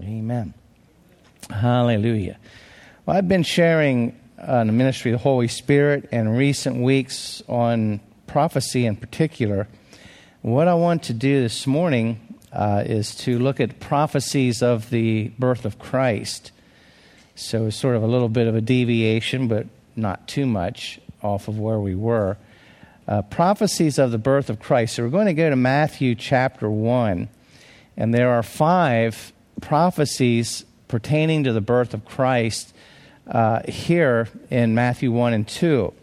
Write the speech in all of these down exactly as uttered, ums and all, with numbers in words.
Amen. Hallelujah. Well, I've been sharing on the ministry of the Holy Spirit in recent weeks on prophecy in particular. What I want to do this morning uh, is to look at prophecies of the birth of Christ. So it's sort of a little bit of a deviation, but not too much off of where we were. Uh, prophecies of the birth of Christ. So we're going to go to Matthew chapter one, and there are five prophecies pertaining to the birth of Christ uh, here in Matthew one and two.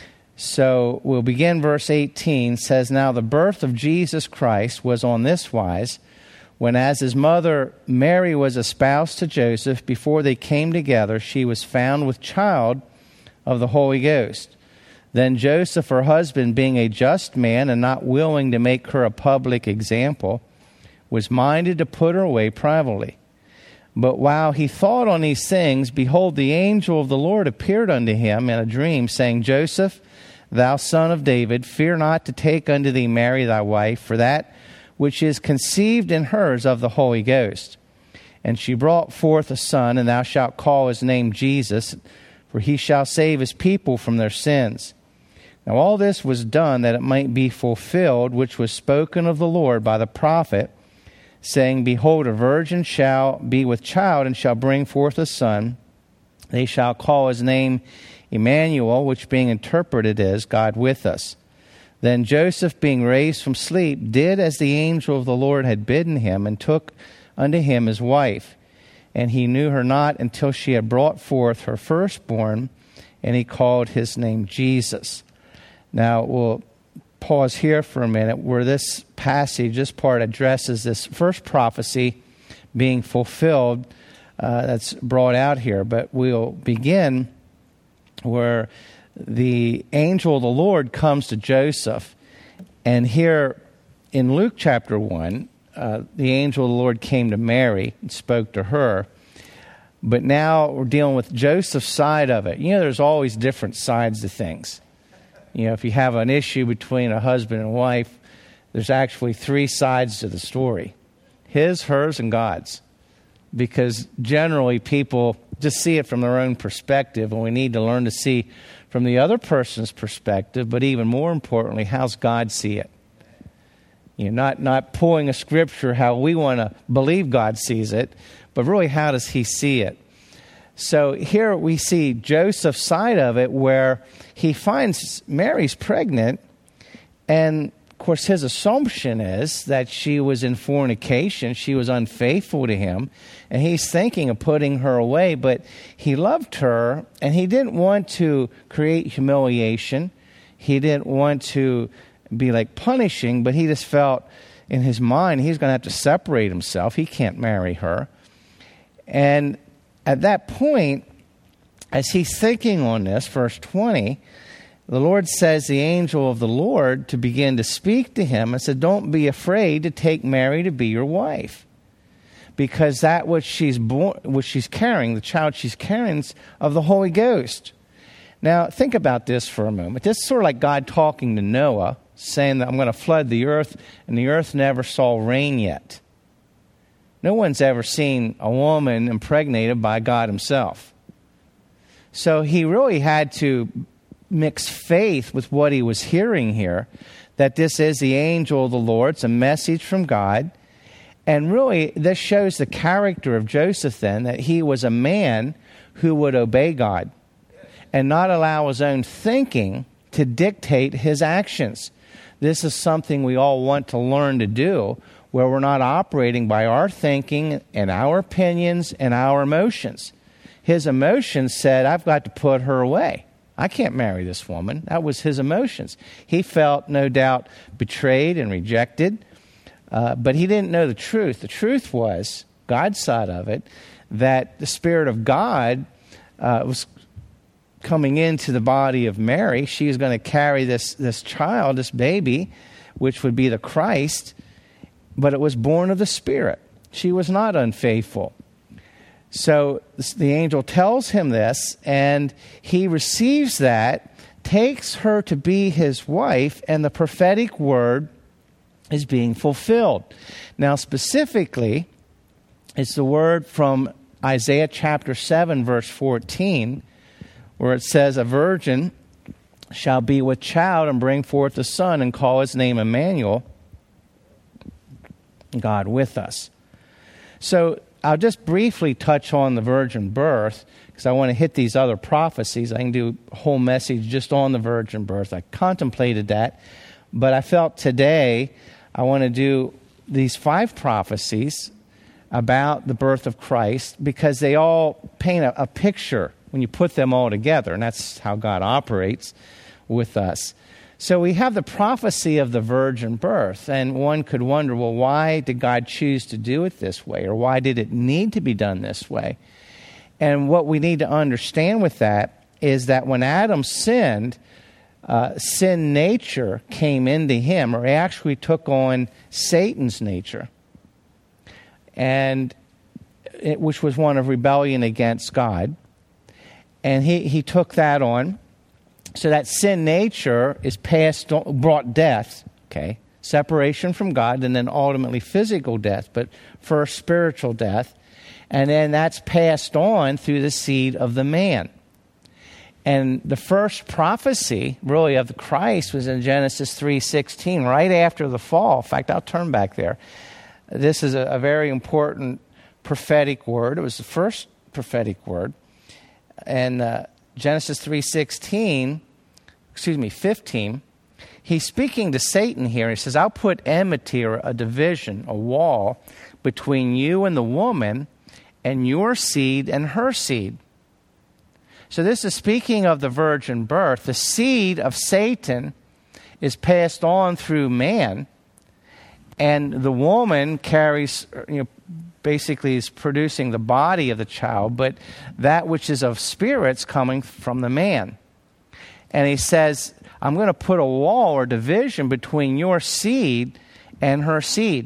So we'll begin verse eighteen, says, "Now the birth of Jesus Christ was on this wise, when as his mother Mary was espoused to Joseph, before they came together, she was found with child of the Holy Ghost. Then Joseph, her husband, being a just man and not willing to make her a public example, was minded to put her away privately. But while he thought on these things, behold, the angel of the Lord appeared unto him in a dream, saying, Joseph, thou son of David, fear not to take unto thee Mary thy wife, for that which is conceived in her is of the Holy Ghost. And she brought forth a son, and thou shalt call his name Jesus, for he shall save his people from their sins. Now all this was done that it might be fulfilled, which was spoken of the Lord by the prophet, saying, Behold, a virgin shall be with child, and shall bring forth a son. They shall call his name Emmanuel, which being interpreted is, God with us. Then Joseph, being raised from sleep, did as the angel of the Lord had bidden him, and took unto him his wife. And he knew her not until she had brought forth her firstborn, and he called his name Jesus." Now, we'll pause here for a minute where this passage, this part addresses this first prophecy being fulfilled uh, that's brought out here. But we'll begin where the angel of the Lord comes to Joseph. And here in Luke chapter one, uh, the angel of the Lord came to Mary and spoke to her. But now we're dealing with Joseph's side of it. You know, there's always different sides to things. You know, if you have an issue between a husband and wife, there's actually three sides to the story. His, hers, and God's. Because generally people just see it from their own perspective, and we need to learn to see from the other person's perspective, but even more importantly, how's God see it? You know, not, not pulling a scripture how we want to believe God sees it, but really how does he see it? So here we see Joseph's side of it, where he finds Mary's pregnant, and of course his assumption is that she was in fornication, she was unfaithful to him, and he's thinking of putting her away, but he loved her, and he didn't want to create humiliation, he didn't want to be like punishing, but he just felt in his mind he's going to have to separate himself, he can't marry her. And at that point, as he's thinking on this, verse twenty, the Lord says the angel of the Lord to begin to speak to him and said, don't be afraid to take Mary to be your wife, because that which she's born, which she's carrying, the child she's carrying, is of the Holy Ghost. Now, think about this for a moment. This is sort of like God talking to Noah, saying that I'm going to flood the earth, and the earth never saw rain yet. No one's ever seen a woman impregnated by God himself. So he really had to mix faith with what he was hearing here, that this is the angel of the Lord, it's a message from God. And really, this shows the character of Joseph then, that he was a man who would obey God and not allow his own thinking to dictate his actions. This is something we all want to learn to do, where we're not operating by our thinking and our opinions and our emotions. His emotions said, I've got to put her away. I can't marry this woman. That was his emotions. He felt, no doubt, betrayed and rejected, uh, but he didn't know the truth. The truth was, God's side of it, that the Spirit of God uh, was coming into the body of Mary. She was going to carry this, this child, this baby, which would be the Christ, but it was born of the Spirit. She was not unfaithful. So the angel tells him this, and he receives that, takes her to be his wife, and the prophetic word is being fulfilled. Now, specifically, It's the word from Isaiah chapter seven, verse fourteen, where it says, "A virgin shall be with child and bring forth a son and call his name Emmanuel," God with us. So I'll just briefly touch on the virgin birth because I want to hit these other prophecies. I can do a whole message just on the virgin birth. I contemplated that, but I felt today I want to do these five prophecies about the birth of Christ because they all paint a, a picture when you put them all together, and that's how God operates with us. So we have the prophecy of the virgin birth, and one could wonder, well, why did God choose to do it this way, or why did it need to be done this way? And what we need to understand with that is that when Adam sinned, uh, sin nature came into him, or he actually took on Satan's nature, and it, which was one of rebellion against God. And he, he took that on. So that sin nature is passed on, brought death, okay, separation from God, and then ultimately physical death, but first spiritual death. And then that's passed on through the seed of the man. And the first prophecy, really, of the Christ was in Genesis three sixteen, right after the fall. In fact, I'll turn back there. This is a, a very important prophetic word. It was the first prophetic word. And uh, Genesis three sixteen, excuse me, fifteen, he's speaking to Satan here. He says, "I'll put enmity, or a division, a wall, between you and the woman, and your seed and her seed." So this is speaking of the virgin birth. The seed of Satan is passed on through man, and the woman carries, you know, basically is producing the body of the child, but that which is of spirits coming from the man. And he says, "I'm going to put a wall or division between your seed and her seed."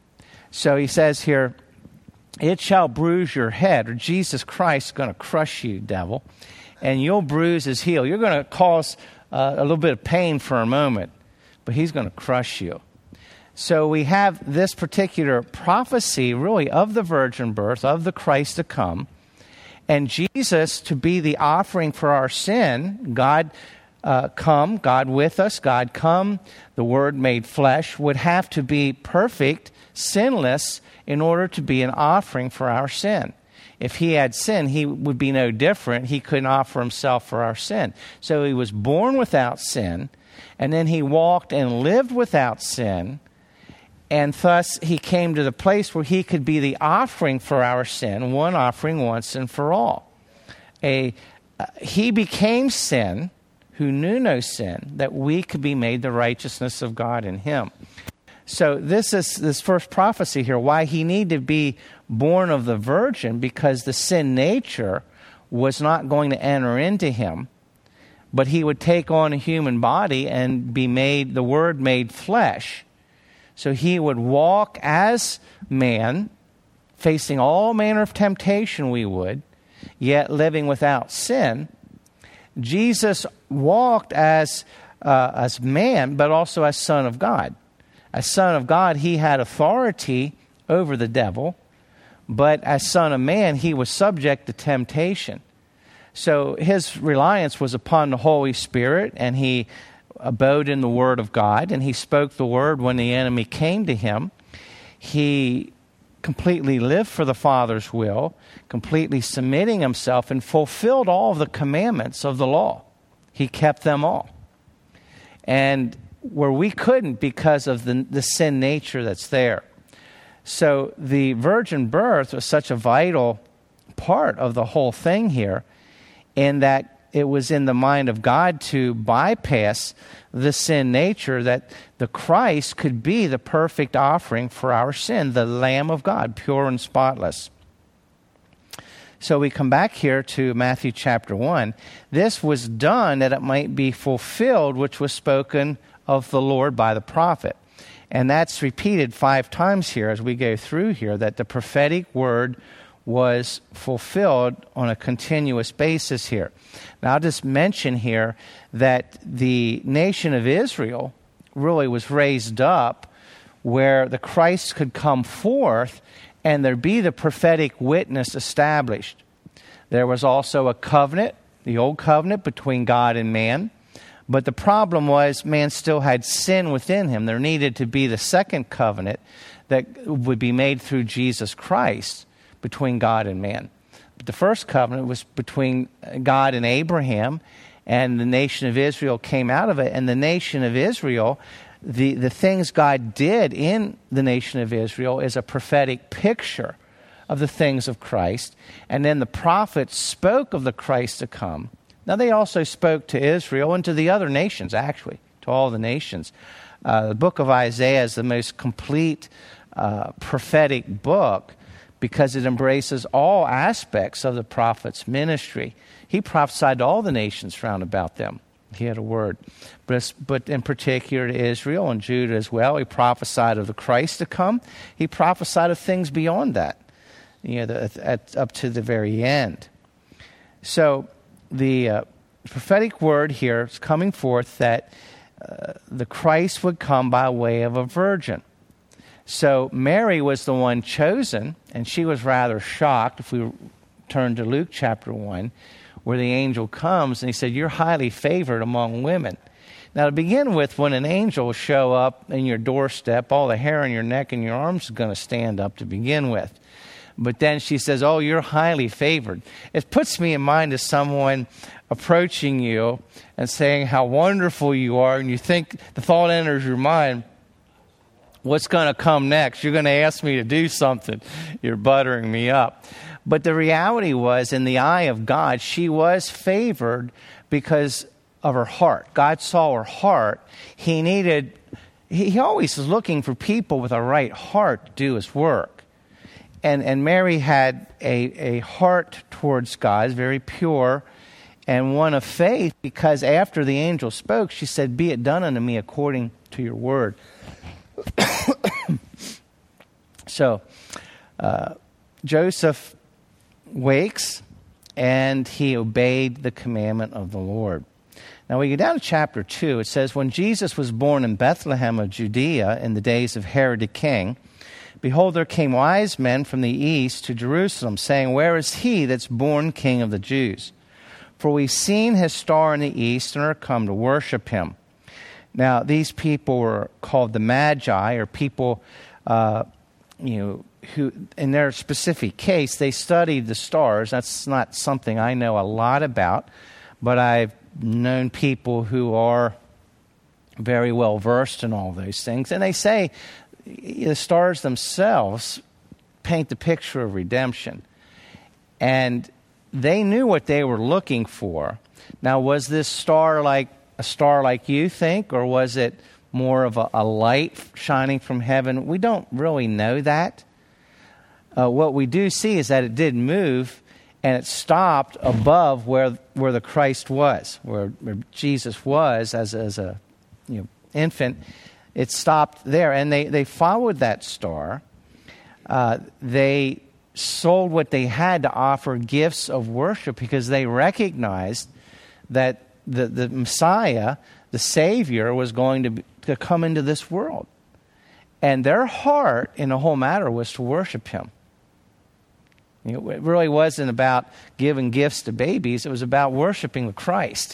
So he says here, "It shall bruise your head," or Jesus Christ is going to crush you, devil, "and you'll bruise his heel." You're going to cause uh, a little bit of pain for a moment, but he's going to crush you. So we have this particular prophecy, really, of the virgin birth, of the Christ to come, and Jesus to be the offering for our sin. God uh, come, God with us, God come, the Word made flesh, would have to be perfect, sinless, in order to be an offering for our sin. If he had sin, he would be no different. He couldn't offer himself for our sin. So he was born without sin, and then he walked and lived without sin, and thus he came to the place where he could be the offering for our sin, one offering once and for all. A, uh, he became sin, who knew no sin, that we could be made the righteousness of God in him. So this is this first prophecy here, why he needed to be born of the virgin, because the sin nature was not going to enter into him, but he would take on a human body and be made, the Word made flesh. So he would walk as man, facing all manner of temptation we would, yet living without sin. Jesus walked as uh, as man, but also as Son of God. As Son of God, he had authority over the devil, but as Son of Man, he was subject to temptation. So his reliance was upon the Holy Spirit, and he abode in the Word of God, and he spoke the Word when the enemy came to him. He completely lived for the Father's will, completely submitting himself, and fulfilled all of the commandments of the law. He kept them all. And where we couldn't because of the, the sin nature that's there. So the virgin birth was such a vital part of the whole thing here, in that it was in the mind of God to bypass the sin nature, that the Christ could be the perfect offering for our sin, the Lamb of God, pure and spotless. So we come back here to Matthew chapter one. This was done that it might be fulfilled, which was spoken of the Lord by the prophet. And that's repeated five times here as we go through here, that the prophetic word was fulfilled on a continuous basis here. Now, I'll just mention here that the nation of Israel really was raised up where the Christ could come forth and there be the prophetic witness established. There was also a covenant, the old covenant between God and man. But the problem was man still had sin within him. There needed to be the second covenant that would be made through Jesus Christ between God and man. But the first covenant was between God and Abraham, and the nation of Israel came out of it. And the nation of Israel, the, the things God did in the nation of Israel is a prophetic picture of the things of Christ. And then the prophets spoke of the Christ to come. Now, they also spoke to Israel and to the other nations, actually, to all the nations. Uh, the book of Isaiah is the most complete uh, prophetic book because it embraces all aspects of the prophet's ministry. He prophesied to all the nations round about them. He had a word. But, but in particular to Israel and Judah as well, he prophesied of the Christ to come. He prophesied of things beyond that, you know, the, at, up to the very end. So, the uh, prophetic word here is coming forth that uh, the Christ would come by way of a virgin. So Mary was the one chosen, and she was rather shocked. If we turn to Luke chapter one, where the angel comes, and he said, "You're highly favored among women." Now, to begin with, when an angel will show up in your doorstep, all the hair on your neck and your arms is going to stand up to begin with. But then she says, "Oh, you're highly favored." It puts me in mind of someone approaching you and saying how wonderful you are, and you think, the thought enters your mind, what's going to come next? You're going to ask me to do something. You're buttering me up. But the reality was, in the eye of God, she was favored because of her heart. God saw her heart. He needed, he, he always is looking for people with a right heart to do his work. And and Mary had a, a heart towards God, very pure, and one of faith, because after the angel spoke, she said, "Be it done unto me according to your word." So, uh, Joseph wakes, and he obeyed the commandment of the Lord. Now, we go down to chapter two. It says, "When Jesus was born in Bethlehem of Judea in the days of Herod the king, behold, there came wise men from the east to Jerusalem, saying, Where is he that's born King of the Jews? For we've seen his star in the east and are come to worship him." Now, these people were called the Magi, or people, uh, you know, who, in their specific case, they studied the stars. That's not something I know a lot about, but I've known people who are very well versed in all those things. And they say the stars themselves paint the picture of redemption. And they knew what they were looking for. Now, was this star like a star like you think, or was it more of a, a light shining from heaven? We don't really know that. Uh, what we do see is that it did move, and it stopped above where where the Christ was, where, where Jesus was as as a you know infant. It stopped there, and they, they followed that star. Uh, they sold what they had to offer gifts of worship because they recognized that the, the Messiah, the Savior, was going to, be, to come into this world. And their heart in the whole matter was to worship him. You know, it really wasn't about giving gifts to babies. It was about worshiping the Christ.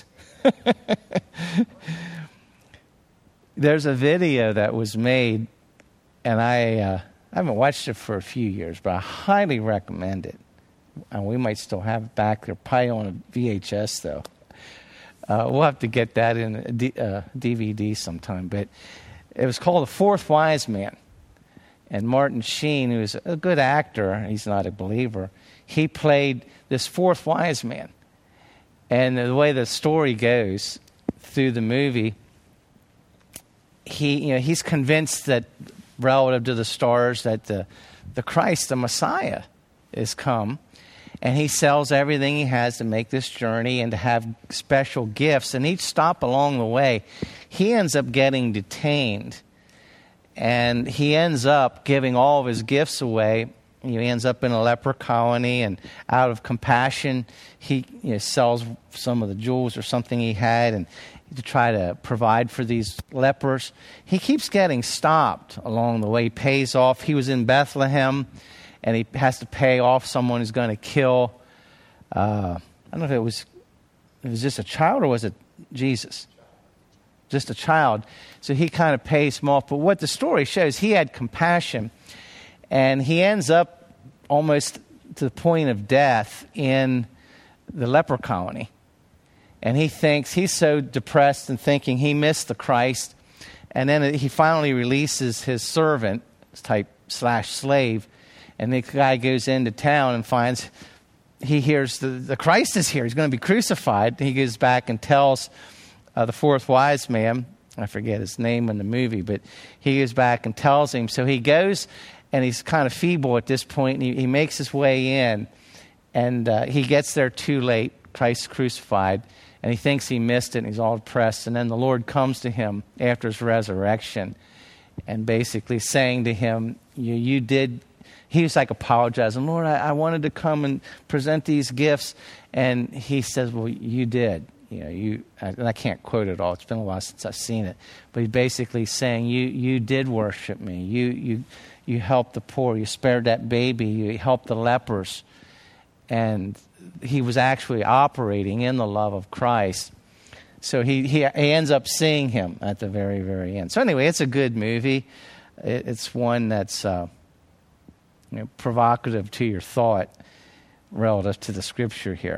There's a video that was made, and I, uh, I haven't watched it for a few years, but I highly recommend it. And we might still have it back there, probably on a V H S, though. Uh, we'll have to get that in a D, uh, D V D sometime. But it was called The Fourth Wise Man. And Martin Sheen, who's a good actor, he's not a believer, he played this fourth wise man. And the way the story goes through the movie, he, you know, he's convinced that relative to the stars that the, the Christ, the Messiah, is come. And he sells everything he has to make this journey and to have special gifts. And each stop along the way, he ends up getting detained. And he ends up giving all of his gifts away. He ends up in a leper colony, and out of compassion, he you know, sells some of the jewels or something he had and to try to provide for these lepers. He keeps getting stopped along the way. He pays off. He was in Bethlehem, and he has to pay off someone who's going to kill, uh, I don't know if it was, it was just a child or was it Jesus? Just a child. So he kind of pays him off. But what the story shows, he had compassion, and he ends up almost to the point of death in the leper colony. And he thinks, he's so depressed and thinking he missed the Christ. And then he finally releases his servant, type slash slave, and the guy goes into town and finds, he hears the, the Christ is here. He's going to be crucified. He goes back and tells uh, the fourth wise man, I forget his name in the movie, but he goes back and tells him. So he goes, and he's kind of feeble at this point, and he, he makes his way in, and uh, he gets there too late. Christ crucified, and he thinks he missed it, and he's all depressed. And then the Lord comes to him after his resurrection and basically saying to him, you, you did, he was like apologizing, Lord, I, I wanted to come and present these gifts. And he says, well, you did. You know, you, and I can't quote it all. It's been a while since I've seen it. But he's basically saying, you you did worship me. You you you helped the poor. You spared that baby. You helped the lepers. And he was actually operating in the love of Christ. So he, he, he ends up seeing him at the very, very end. So anyway, it's a good movie. It, it's one that's uh, you know, provocative to your thought relative to the scripture here.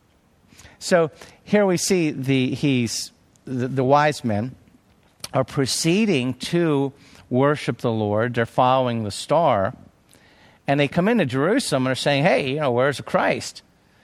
So here we see the he's the, the wise men are proceeding to worship the Lord. They're following the star. And they come into Jerusalem and are saying, hey, you know, where's the Christ?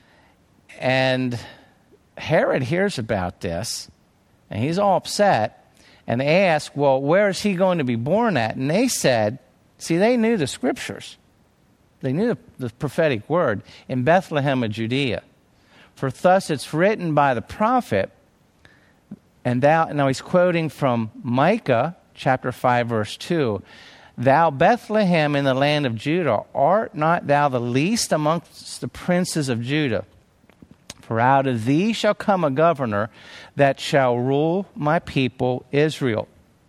And Herod hears about this, and he's all upset. And they ask, well, where is he going to be born at? And they said, see, they knew the scriptures. They knew the, the prophetic word, in Bethlehem of Judea. For thus it's written by the prophet, and thou, now he's quoting from Micah chapter five, verse two, thou Bethlehem in the land of Judah, art not thou the least amongst the princes of Judah? For out of thee shall come a governor that shall rule my people Israel.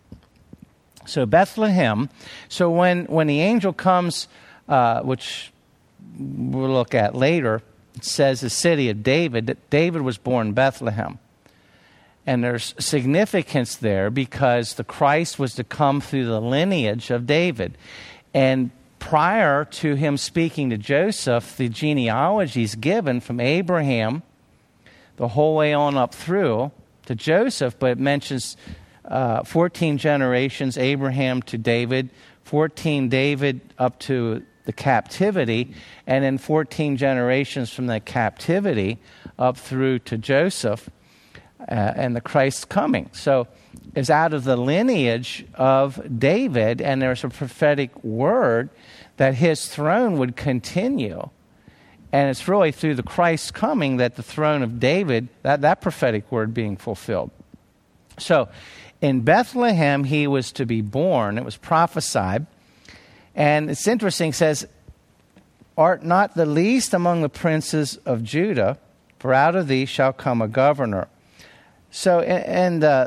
So Bethlehem, so when, when the angel comes, uh, which we'll look at later, it says the city of David, that David was born in Bethlehem. And there's significance there because the Christ was to come through the lineage of David. And prior to him speaking to Joseph, the genealogy is given from Abraham the whole way on up through to Joseph, but it mentions uh, fourteen generations, Abraham to David, fourteen David up to the captivity, and then fourteen generations from the captivity up through to Joseph. Uh, and the Christ's coming. So it's out of the lineage of David, and there's a prophetic word that his throne would continue. And it's really through the Christ's coming that the throne of David, that, that prophetic word being fulfilled. So in Bethlehem he was to be born. It was prophesied. And it's interesting, it says, art not the least among the princes of Judah, for out of thee shall come a governor. So, and uh,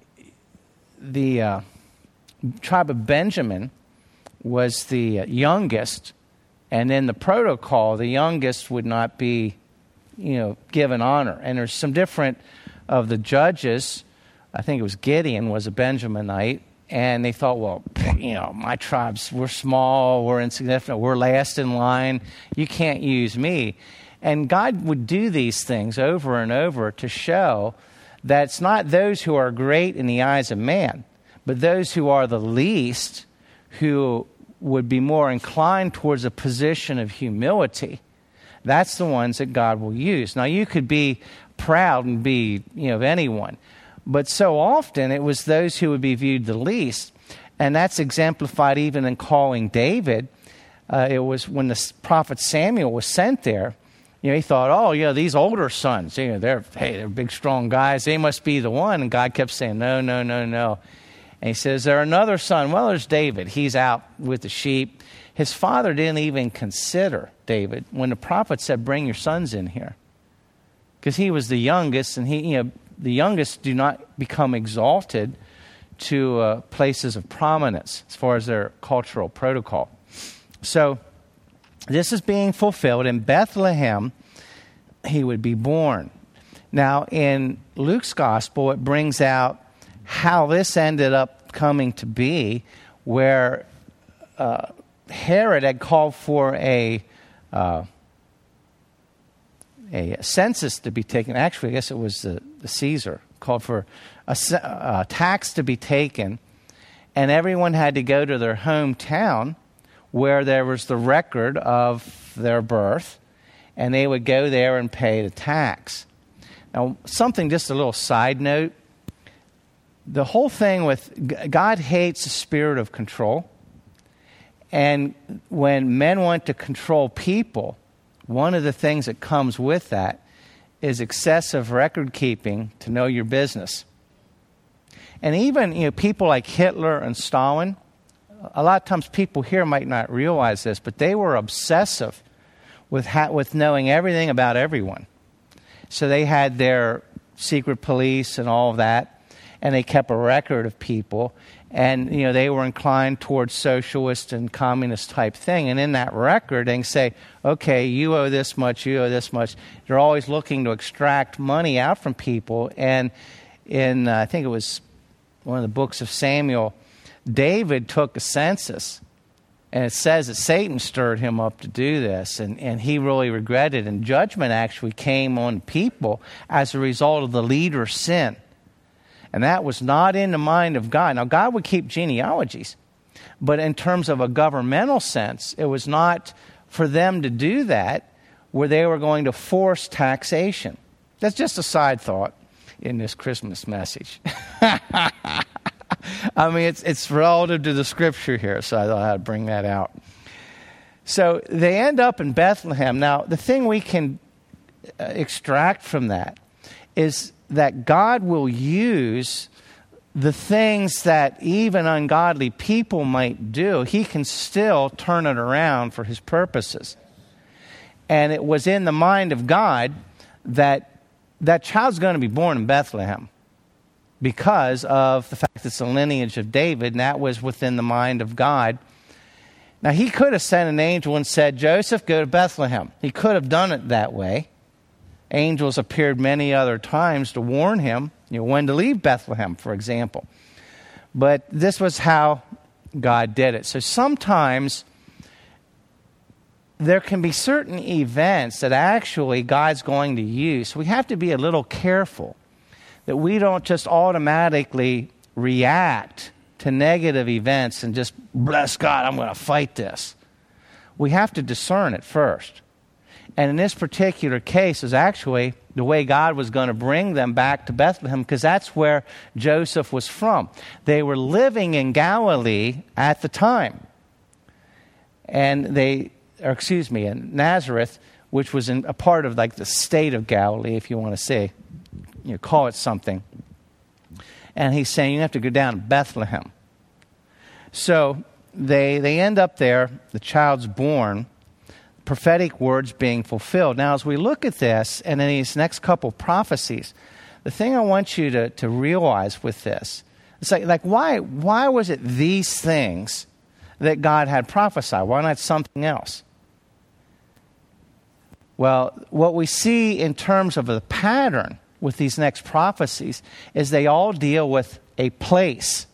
the uh, tribe of Benjamin was the youngest, and in the protocol, the youngest would not be, you know, given honor. And there's some different of the judges. I think it was Gideon was a Benjaminite, and they thought, well, you know, my tribes, we're small, we're insignificant, we're last in line. You can't use me. And God would do these things over and over to show that it's not those who are great in the eyes of man, but those who are the least, who would be more inclined towards a position of humility. That's the ones that God will use. Now, you could be proud and be, you know, of anyone, but so often it was those who would be viewed the least, and that's exemplified even in calling David. Uh, it was when the prophet Samuel was sent there. You know, he thought, oh, yeah, these older sons, you know, they're, hey, they're big, strong guys. They must be the one. And God kept saying, no, no, no, no. And he says, there another son. Well, there's David. He's out with the sheep. His father didn't even consider David when the prophet said, bring your sons in here. Because he was the youngest, and he, you know, the youngest do not become exalted to uh, places of prominence as far as their cultural protocol. So this is being fulfilled. In Bethlehem, he would be born. Now, in Luke's gospel, it brings out how this ended up coming to be, where uh, Herod had called for a uh, a census to be taken. Actually, I guess it was the, the Caesar called for a, a tax to be taken, and everyone had to go to their hometown where there was the record of their birth, and they would go there and pay the tax. Now, something, just a little side note, the whole thing with God hates the spirit of control. And when men want to control people, one of the things that comes with that is excessive record keeping to know your business. And even, you know, people like Hitler and Stalin, a lot of times people here might not realize this, but they were obsessive with ha- with knowing everything about everyone. So they had their secret police and all of that, and they kept a record of people. And, you know, they were inclined towards socialist and communist type thing. And in that record, they can say, okay, you owe this much, you owe this much. They're always looking to extract money out from people. And in, uh, I think it was one of the books of Samuel, David took a census. And it says that Satan stirred him up to do this, and, and he really regretted it. And judgment actually came on people as a result of the leader's sin. And that was not in the mind of God. Now, God would keep genealogies, but in terms of a governmental sense, it was not for them to do that where they were going to force taxation. That's just a side thought in this Christmas message. I mean, it's it's relative to the scripture here, so I thought I'd bring that out. So they end up in Bethlehem. Now, the thing we can uh, extract from that is that God will use the things that even ungodly people might do. He can still turn it around for his purposes. And it was in the mind of God that that child's going to be born in Bethlehem, because of the fact it's the lineage of David, and that was within the mind of God. Now, he could have sent an angel and said, Joseph, go to Bethlehem. He could have done it that way. Angels appeared many other times to warn him, you know, when to leave Bethlehem, for example. But this was how God did it. So sometimes there can be certain events that actually God's going to use. So we have to be a little careful that we don't just automatically react to negative events and just, bless God, I'm going to fight this. We have to discern it first. And in this particular case is actually the way God was going to bring them back to Bethlehem, because that's where Joseph was from. They were living in Galilee at the time. And they, or excuse me, in Nazareth, which was in a part of like the state of Galilee, if you want to say. You know, call it something. And he's saying you have to go down to Bethlehem. So they they end up there, the child's born, prophetic words being fulfilled. Now, as we look at this and in these next couple prophecies, the thing I want you to, to realize with this, it's like, like why why was it these things that God had prophesied? Why not something else? Well, what we see in terms of the pattern with these next prophecies is they all deal with a place.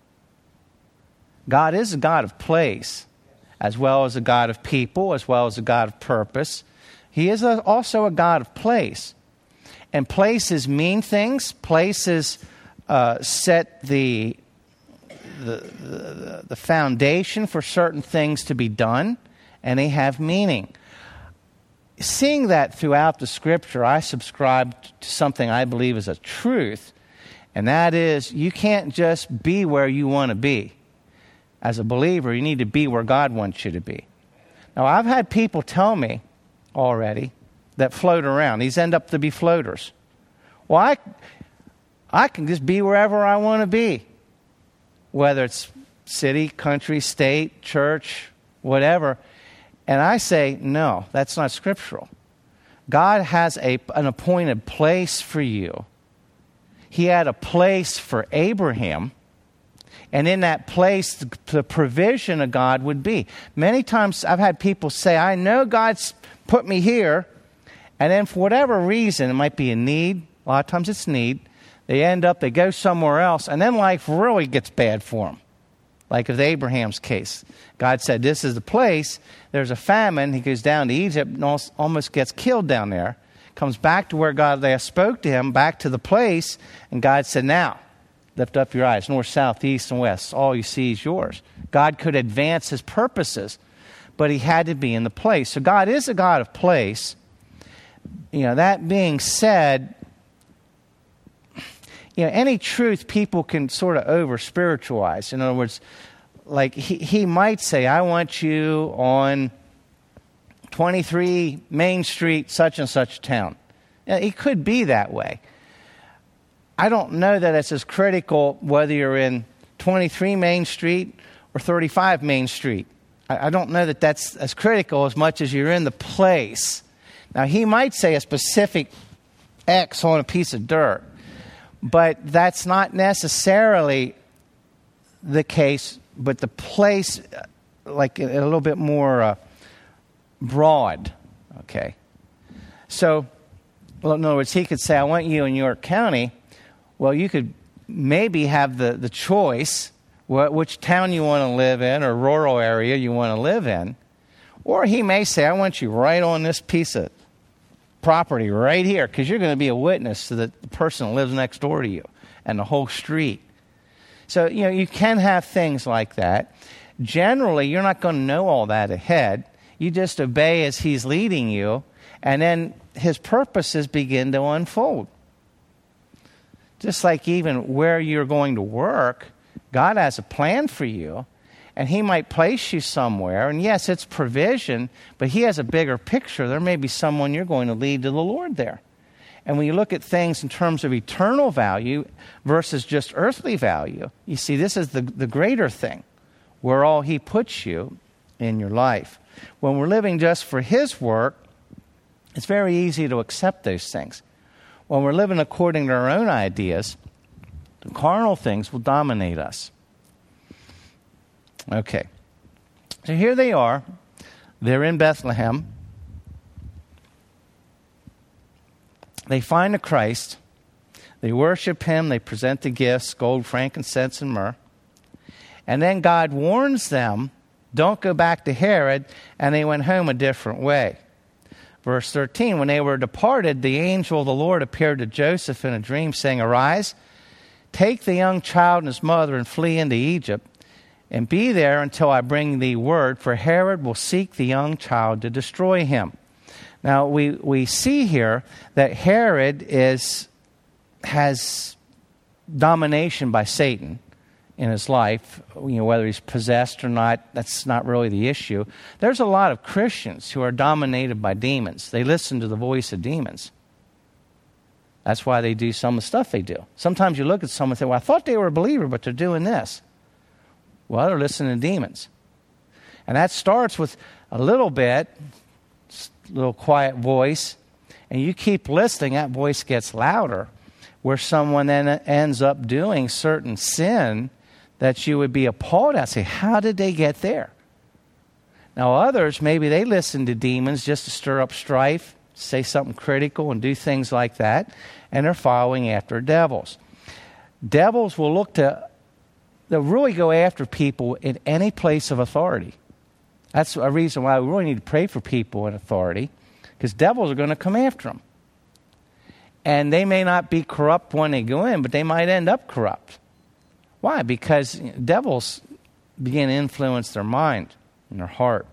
God is a God of place, as well as a God of people, as well as a God of purpose. He is a, also a God of place. And places mean things. Places uh, set the, the, the, the foundation for certain things to be done, and they have meaning. Seeing that throughout the Scripture, I subscribe to something I believe is a truth, and that is you can't just be where you want to be. As a believer, you need to be where God wants you to be. Now, I've had people tell me already that float around. These end up to be floaters. Well, I, I can just be wherever I want to be, whether it's city, country, state, church, whatever. And I say, no, that's not scriptural. God has a, an appointed place for you. He had a place for Abraham And in that place, the, the provision of God would be. Many times I've had people say, I know God's put me here. And then for whatever reason, it might be a need. A lot of times it's need. They end up, they go somewhere else. And then life really gets bad for them. Like with Abraham's case. God said, this is the place. There's a famine. He goes down to Egypt and almost gets killed down there. Comes back to where God last spoke to him, back to the place. And God said, now, lift up your eyes, north, south, east, and west. All you see is yours. God could advance his purposes, but he had to be in the place. So God is a God of place. You know, that being said, you know, any truth people can sort of over-spiritualize. In other words, like he, he might say, I want you on twenty-three Main Street, such and such town. You know, it could be that way. I don't know that it's as critical whether you're in twenty-three Main Street or thirty-five Main Street. I, I don't know that that's as critical as much as you're in the place. Now, he might say a specific X on a piece of dirt, but that's not necessarily the case, but the place, like a, a little bit more uh, broad, okay? So, well, in other words, he could say, I want you in York County. Well, you could maybe have the, the choice wh- which town you want to live in or rural area you want to live in. Or he may say, I want you right on this piece of property right here because you're going to be a witness to the, the person that lives next door to you and the whole street. So, you know, you can have things like that. Generally, you're not going to know all that ahead. You just obey as he's leading you, and then his purposes begin to unfold. Just like even where you're going to work, God has a plan for you, and he might place you somewhere. And yes, it's provision, but he has a bigger picture. There may be someone you're going to lead to the Lord there. And when you look at things in terms of eternal value versus just earthly value, you see this is the, the greater thing, where all he puts you in your life. When we're living just for his work, it's very easy to accept those things. When we're living according to our own ideas, the carnal things will dominate us. Okay. So here they are. They're in Bethlehem. They find the Christ. They worship him. They present the gifts, gold, frankincense, and myrrh. And then God warns them, don't go back to Herod, and they went home a different way. Verse thirteen, when they were departed, the angel of the Lord appeared to Joseph in a dream, saying, arise, take the young child and his mother and flee into Egypt, and be there until I bring thee word, for Herod will seek the young child to destroy him. Now, we, we see here that Herod is has domination by Satan in his life. You know, whether he's possessed or not, that's not really the issue. There's a lot of Christians who are dominated by demons. They listen to the voice of demons. That's why they do some of the stuff they do. Sometimes you look at someone and say, well, I thought they were a believer, but they're doing this. Well, they're listening to demons. And that starts with a little bit, little quiet voice, and you keep listening, that voice gets louder, where someone then ends up doing certain sin that you would be appalled at. Say, how did they get there? Now others, maybe they listen to demons just to stir up strife, say something critical and do things like that, and they're following after devils. Devils will look to, they'll really go after people in any place of authority. That's a reason why we really need to pray for people in authority, because devils are going to come after them. And they may not be corrupt when they go in, but they might end up corrupt. Why? Because devils begin to influence their mind and their heart.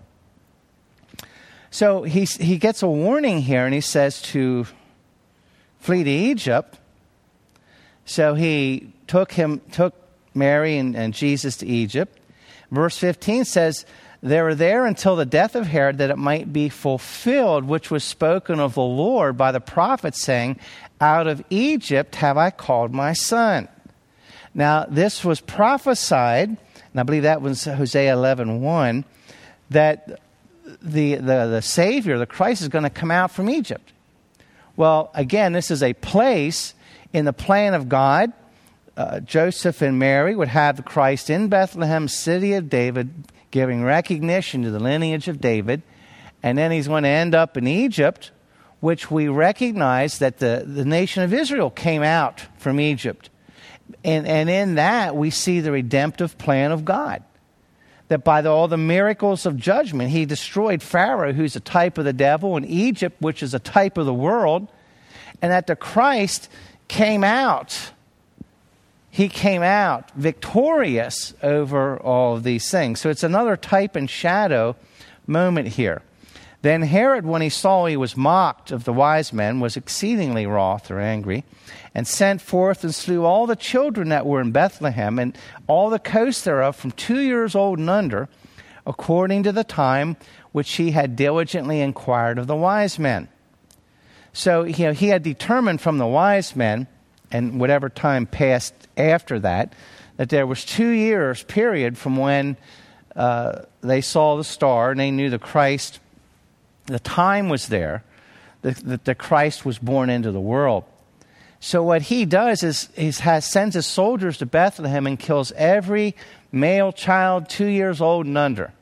So he, he gets a warning here, and he says to flee to Egypt. So he took him, took Mary and, and Jesus to Egypt. Verse fifteen says, they were there until the death of Herod, that it might be fulfilled, which was spoken of the Lord by the prophet, saying, out of Egypt have I called my son. Now, this was prophesied, and I believe that was Hosea eleven one, that the, the, the Savior, the Christ, is going to come out from Egypt. Well, again, this is a place in the plan of God. uh, Joseph and Mary would have the Christ in Bethlehem, city of David, giving recognition to the lineage of David. And then he's going to end up in Egypt, which we recognize that the, the nation of Israel came out from Egypt. And, and in that, we see the redemptive plan of God. That by the, all the miracles of judgment, he destroyed Pharaoh, who's a type of the devil, and Egypt, which is a type of the world. And that the Christ came out. He came out victorious over all of these things. So it's another type and shadow moment here. Then Herod, when he saw he was mocked of the wise men, was exceedingly wroth or angry, and sent forth and slew all the children that were in Bethlehem, and all the coasts thereof from two years old and under, according to the time which he had diligently inquired of the wise men. So you know, he had determined from the wise men, and whatever time passed after that, that there was two years period from when uh, they saw the star and they knew the Christ. The time was there that the, the Christ was born into the world. So what he does is he has, sends his soldiers to Bethlehem and kills every male child two years old and under.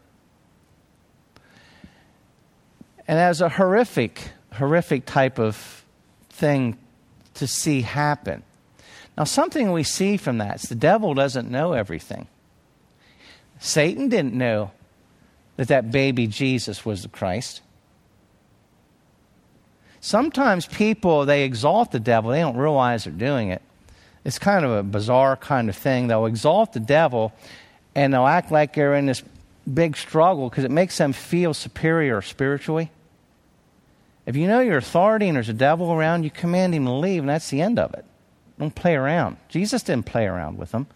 And that was a horrific, horrific type of thing to see happen. Now, something we see from that is the devil doesn't know everything. Satan didn't know that that baby Jesus was the Christ. Sometimes people, they exalt the devil. They don't realize they're doing it. It's kind of a bizarre kind of thing. They'll exalt the devil, and they'll act like they're in this big struggle because it makes them feel superior spiritually. If you know your authority and there's a devil around, you command him to leave, and that's the end of it. Don't play around. Jesus didn't play around with them.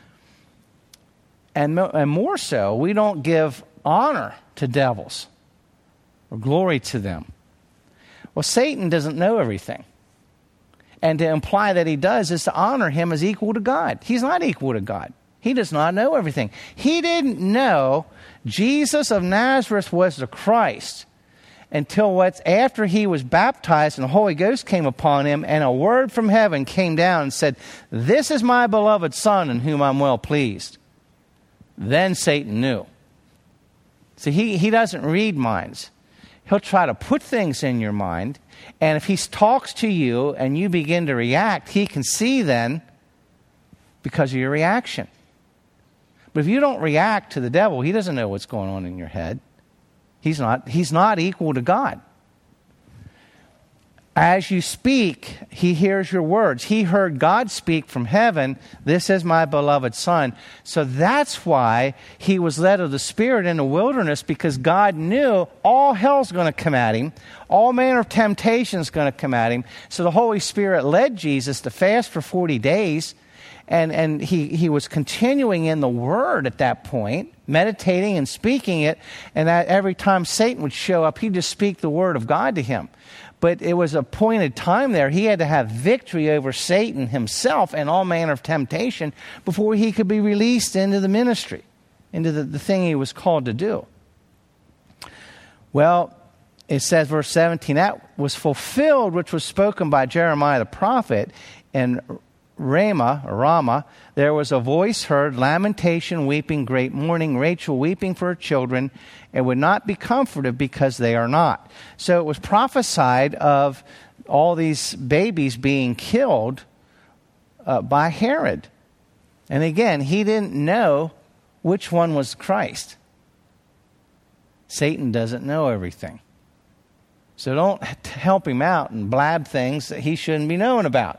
And, and more so, we don't give honor to devils or glory to them. Well, Satan doesn't know everything. And to imply that he does is to honor him as equal to God. He's not equal to God. He does not know everything. He didn't know Jesus of Nazareth was the Christ until what's after he was baptized and the Holy Ghost came upon him, and a word from heaven came down and said, "This is my beloved Son in whom I'm well pleased." Then Satan knew. See, he, he doesn't read minds. He'll try to put things in your mind, and if he talks to you and you begin to react, he can see then because of your reaction. But if you don't react to the devil, he doesn't know what's going on in your head. He's not, he's not equal to God. As you speak, he hears your words. He heard God speak from heaven, "This is my beloved Son." So that's why he was led of the Spirit in the wilderness, because God knew all hell's going to come at him. All manner of temptation is going to come at him. So the Holy Spirit led Jesus to fast for forty days. And, and he, he was continuing in the Word at that point, meditating and speaking it. And that every time Satan would show up, he'd just speak the Word of God to him. But it was a appointed time there. He had to have victory over Satan himself and all manner of temptation before he could be released into the ministry, into the, the thing he was called to do. Well, it says, verse seventeen, that was fulfilled which was spoken by Jeremiah the prophet. And Ramah, or Ramah, there was a voice heard, lamentation, weeping, great mourning, Rachel weeping for her children, and would not be comforted because they are not. So it was prophesied of all these babies being killed uh, by Herod. And again, he didn't know which one was Christ. Satan doesn't know everything. So don't help him out and blab things that he shouldn't be knowing about.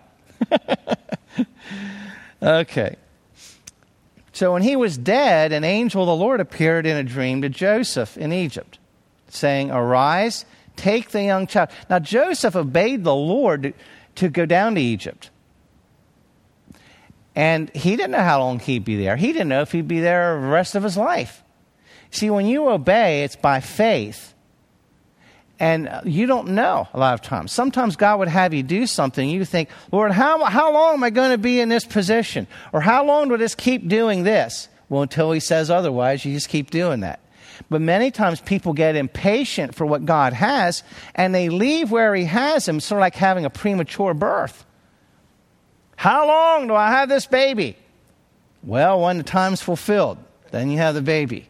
Okay. So when he was dead, an angel of the Lord appeared in a dream to Joseph in Egypt, saying, "Arise, take the young child." Now Joseph obeyed the Lord to, to go down to Egypt. And he didn't know how long he'd be there. He didn't know if he'd be there the rest of his life. See, when you obey, it's by faith. And you don't know a lot of times. Sometimes God would have you do something. You think, "Lord, how, how long am I going to be in this position? Or how long do I just keep doing this?" Well, until he says otherwise, you just keep doing that. But many times people get impatient for what God has, and they leave where he has them, sort of like having a premature birth. How long do I have this baby? Well, when the time's fulfilled, then you have the baby.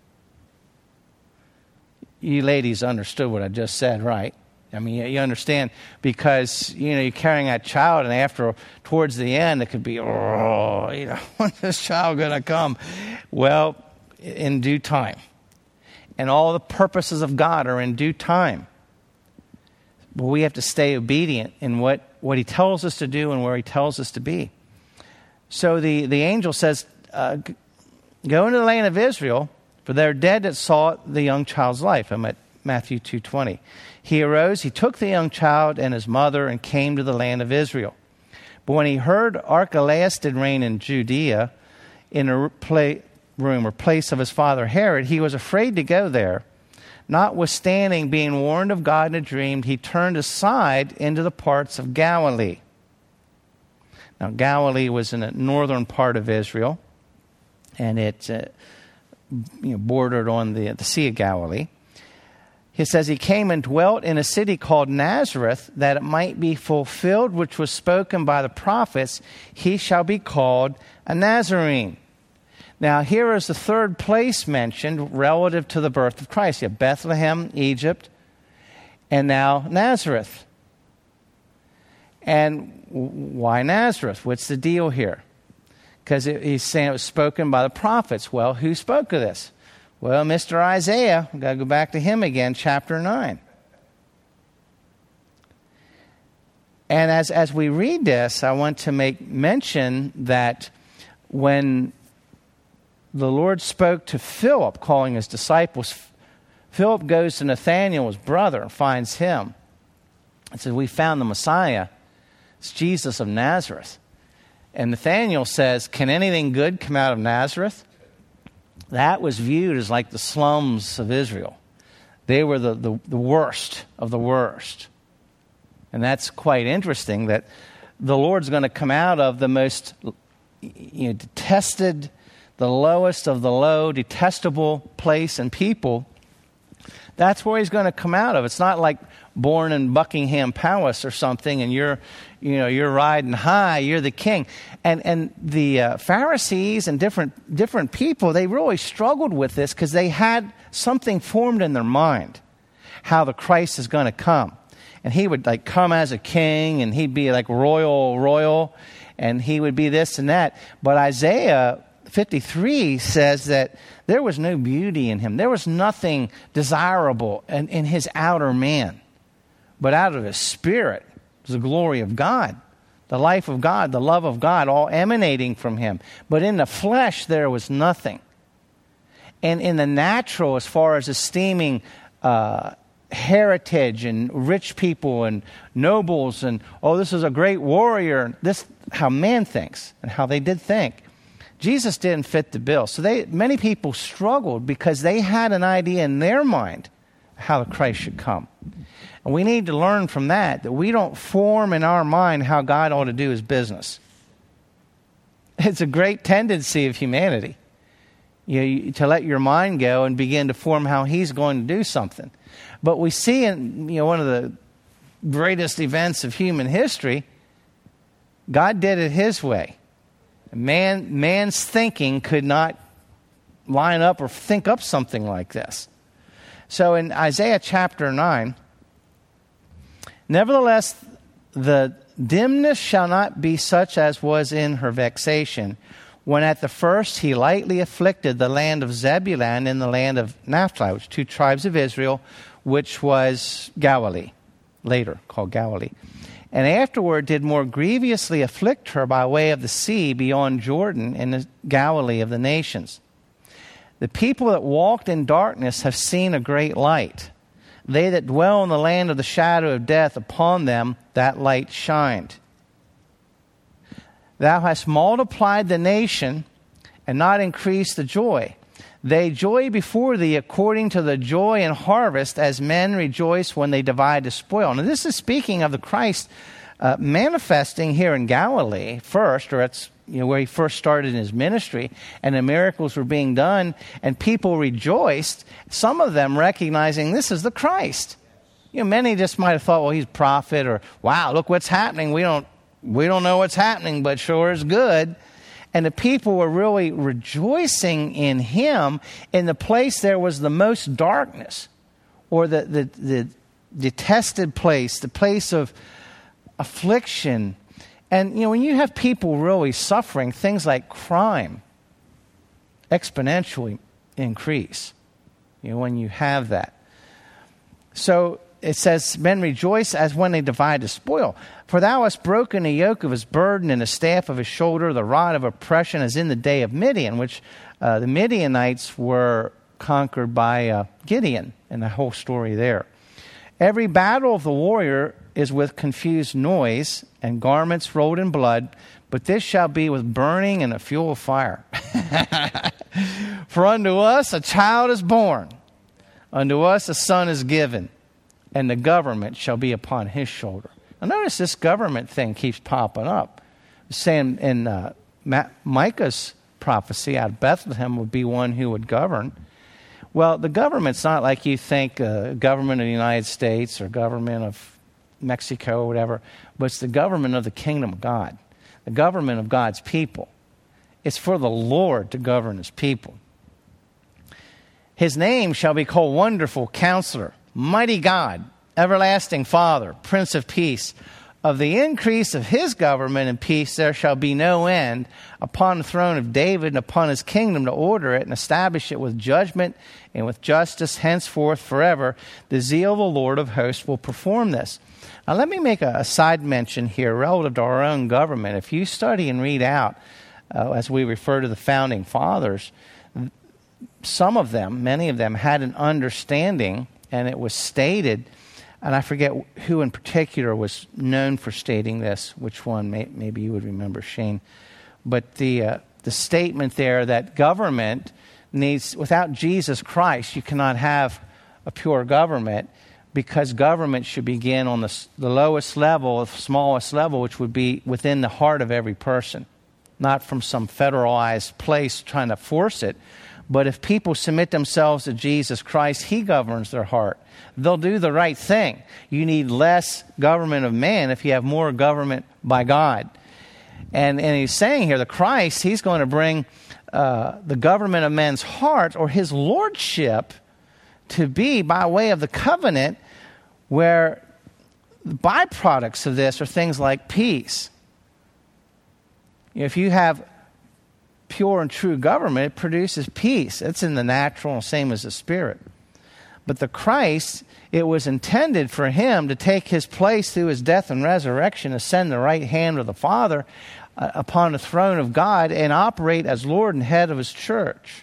You ladies understood what I just said, right? I mean, you understand, because, you know, you're carrying that child, and after, towards the end, it could be, oh, you know, when's this child going to come? Well, in due time. And all the purposes of God are in due time. But we have to stay obedient in what, what he tells us to do and where he tells us to be. So the, the angel says, uh, go into the land of Israel, for they're dead that saw the young child's life. I'm at Matthew two twenty. He arose, he took the young child and his mother and came to the land of Israel. But when he heard Archelaus did reign in Judea, in a play, room or place of his father Herod, he was afraid to go there. Notwithstanding being warned of God in a dream, he turned aside into the parts of Galilee. Now, Galilee was in the northern part of Israel, and it uh, you know, bordered on the, the Sea of Galilee. He says he came and dwelt in a city called Nazareth, that it might be fulfilled which was spoken by the prophets, he shall be called a Nazarene. Now, here is the third place mentioned relative to the birth of Christ. You have Bethlehem, Egypt, and now Nazareth. And why Nazareth? What's the deal here? Because he's saying it was spoken by the prophets. Well, who spoke of this? Well, Mister Isaiah. We've got to go back to him again, chapter nine. And as, as we read this, I want to make mention that when the Lord spoke to Philip, calling his disciples, Philip goes to Nathanael, his brother, and finds him. And says, we found the Messiah. It's Jesus of Nazareth. And Nathanael says, can anything good come out of Nazareth? That was viewed as like the slums of Israel. They were the, the, the worst of the worst. And that's quite interesting that the Lord's going to come out of the most you know, detested, the lowest of the low, detestable place and people. That's where he's going to come out of. It's not like born in Buckingham Palace or something, and you're, you know, you're riding high. You're the king. And and the uh, Pharisees and different different people, they really struggled with this because they had something formed in their mind how the Christ is going to come, and he would like come as a king, and he'd be like royal, royal, and he would be this and that. But Isaiah fifty-three says that there was no beauty in him. There was nothing desirable in, in his outer man. But out of his spirit was the glory of God, the life of God, the love of God, all emanating from him. But in the flesh, there was nothing. And in the natural, as far as esteeming uh, heritage and rich people and nobles and, oh, this is a great warrior, this how man thinks and how they did think. Jesus didn't fit the bill. So they many people struggled because they had an idea in their mind how the Christ should come. And we need to learn from that, that we don't form in our mind how God ought to do his business. It's a great tendency of humanity, you know, you, to let your mind go and begin to form how he's going to do something. But we see in you know one of the greatest events of human history, God did it his way. Man, man's thinking could not line up or think up something like this. So in Isaiah chapter nine, nevertheless, the dimness shall not be such as was in her vexation, when at the first he lightly afflicted the land of Zebulun and the land of Naphtali, which two tribes of Israel, which was Galilee, later called Galilee. And afterward did more grievously afflict her by way of the sea beyond Jordan in the Galilee of the nations. The people that walked in darkness have seen a great light. They that dwell in the land of the shadow of death, upon them that light shined. Thou hast multiplied the nation and not increased the joy. They joy before thee according to the joy and harvest, as men rejoice when they divide the spoil. Now this is speaking of the Christ uh, manifesting here in Galilee first, or it's you know where he first started in his ministry, and the miracles were being done, and people rejoiced, some of them recognizing this is the Christ. You know, many just might have thought, well, he's a prophet, or wow, look what's happening. We don't we don't know what's happening, but sure is good. And the people were really rejoicing in him in the place there was the most darkness, or the, the, the detested place, the place of affliction. And, you know, when you have people really suffering, things like crime exponentially increase, you know, when you have that. So it says, men rejoice as when they divide the spoil. For thou hast broken the yoke of his burden and the staff of his shoulder, the rod of oppression, as in the day of Midian, which uh, the Midianites were conquered by uh, Gideon, and the whole story there. Every battle of the warrior is with confused noise and garments rolled in blood, but this shall be with burning and a fuel of fire. For unto us a child is born, unto us a son is given, and the government shall be upon his shoulder. Now notice this government thing keeps popping up. It's saying in uh, Micah's prophecy out of Bethlehem would be one who would govern. Well, the government's not like you think, uh, government of the United States or government of Mexico or whatever, but it's the government of the kingdom of God, the government of God's people. It's for the Lord to govern his people. His name shall be called Wonderful Counselor, Mighty God, Everlasting Father, Prince of Peace. Of the increase of his government and peace there shall be no end upon the throne of David and upon his kingdom, to order it and establish it with judgment and with justice henceforth forever. The zeal of the Lord of hosts will perform this. Now let me make a, a side mention here relative to our own government. If you study and read out, uh, as we refer to the founding fathers, some of them, many of them, had an understanding, and it was stated, and I forget who in particular was known for stating this, which one, may, maybe you would remember, Shane. But the uh, the statement there that government needs, without Jesus Christ, you cannot have a pure government, because government should begin on the, the lowest level, the smallest level, which would be within the heart of every person, not from some federalized place trying to force it. But if people submit themselves to Jesus Christ, he governs their heart. They'll do the right thing. You need less government of man if you have more government by God. And, and he's saying here, the Christ, he's going to bring uh, the government of men's heart, or his lordship, to be by way of the covenant, where the byproducts of this are things like peace. If you have pure and true government, it produces peace. It's in the natural, same as the spirit. But the Christ, it was intended for him to take his place through his death and resurrection, ascend the right hand of the Father uh, upon the throne of God, and operate as Lord and head of his church.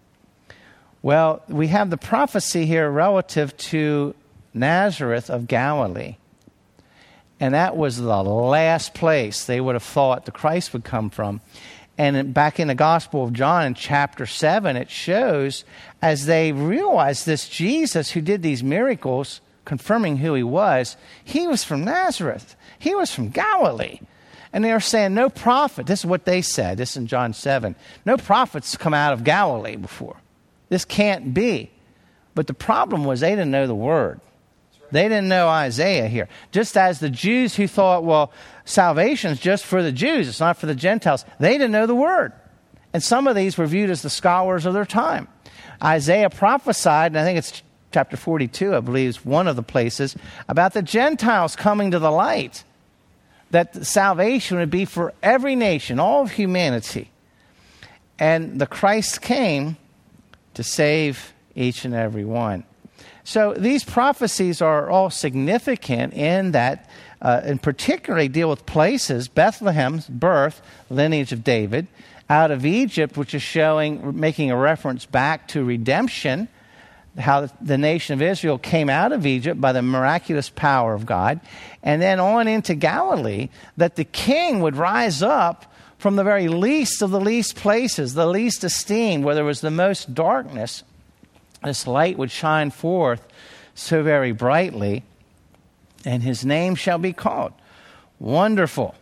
Well, we have the prophecy here relative to Nazareth of Galilee. And that was the last place they would have thought the Christ would come from. And back in the Gospel of John in chapter seven, it shows as they realized this Jesus who did these miracles, confirming who he was, he was from Nazareth. He was from Galilee. And they were saying, no prophet, this is what they said, this is in John seven, no prophet's come out of Galilee before. This can't be. But the problem was they didn't know the word. They didn't know Isaiah here. Just as the Jews who thought, well, salvation is just for the Jews, it's not for the Gentiles. They didn't know the word. And some of these were viewed as the scholars of their time. Isaiah prophesied, and I think it's chapter forty-two, I believe, is one of the places, about the Gentiles coming to the light. That salvation would be for every nation, all of humanity. And the Christ came to save each and every one. So these prophecies are all significant in that, uh, in particular, they deal with places, Bethlehem's birth, lineage of David, out of Egypt, which is showing, making a reference back to redemption, how the nation of Israel came out of Egypt by the miraculous power of God, and then on into Galilee, that the king would rise up from the very least of the least places, the least esteemed, where there was the most darkness. This light would shine forth so very brightly, and his name shall be called Wonderful,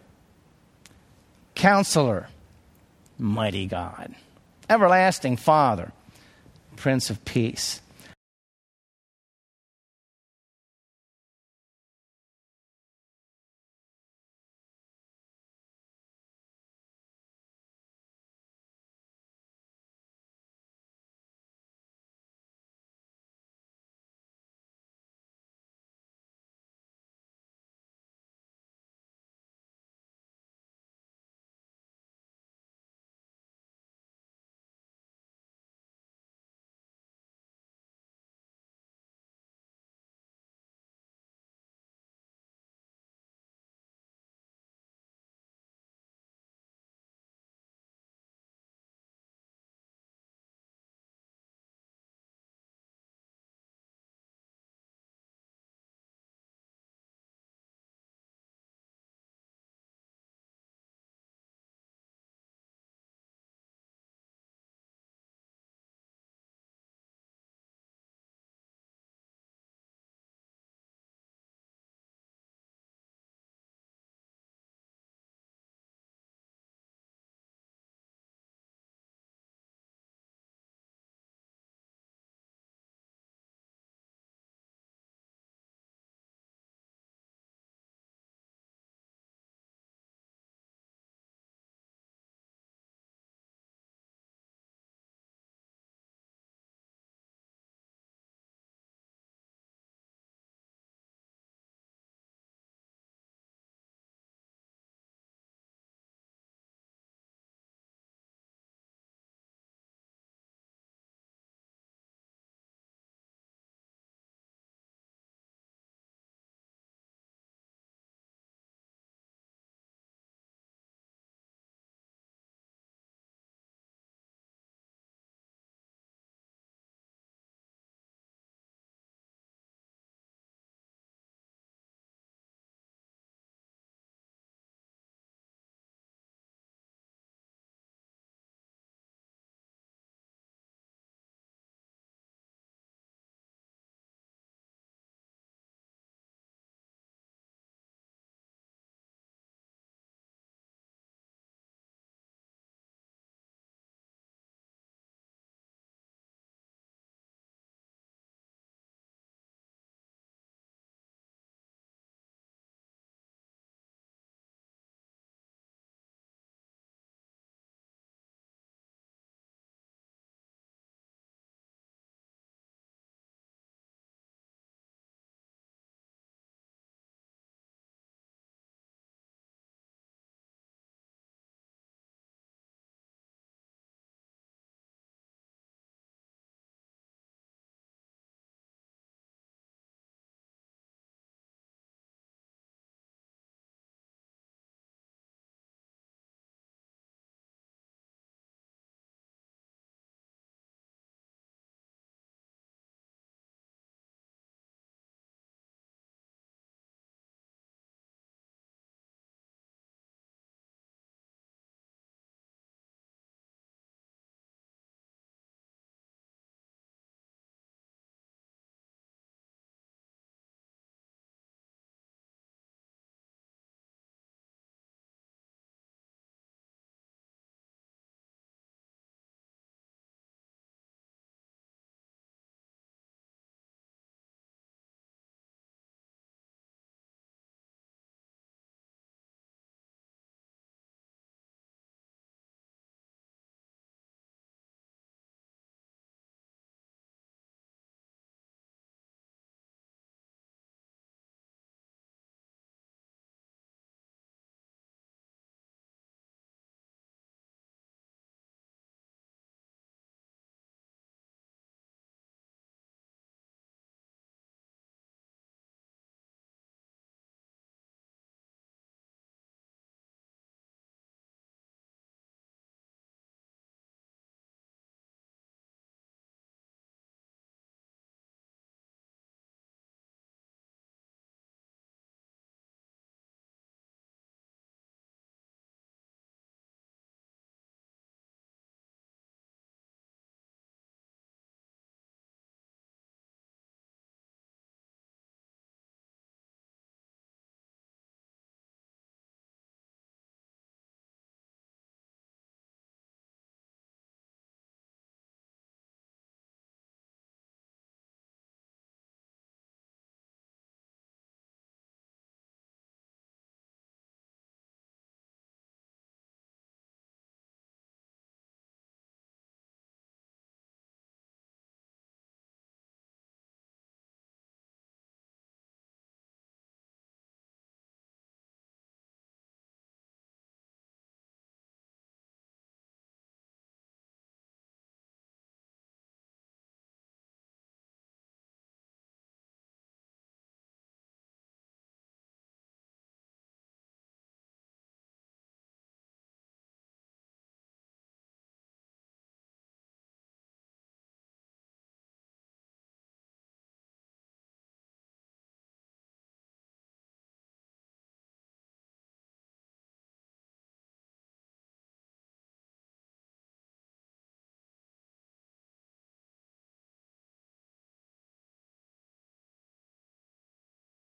Counselor, Mighty God, Everlasting Father, Prince of Peace.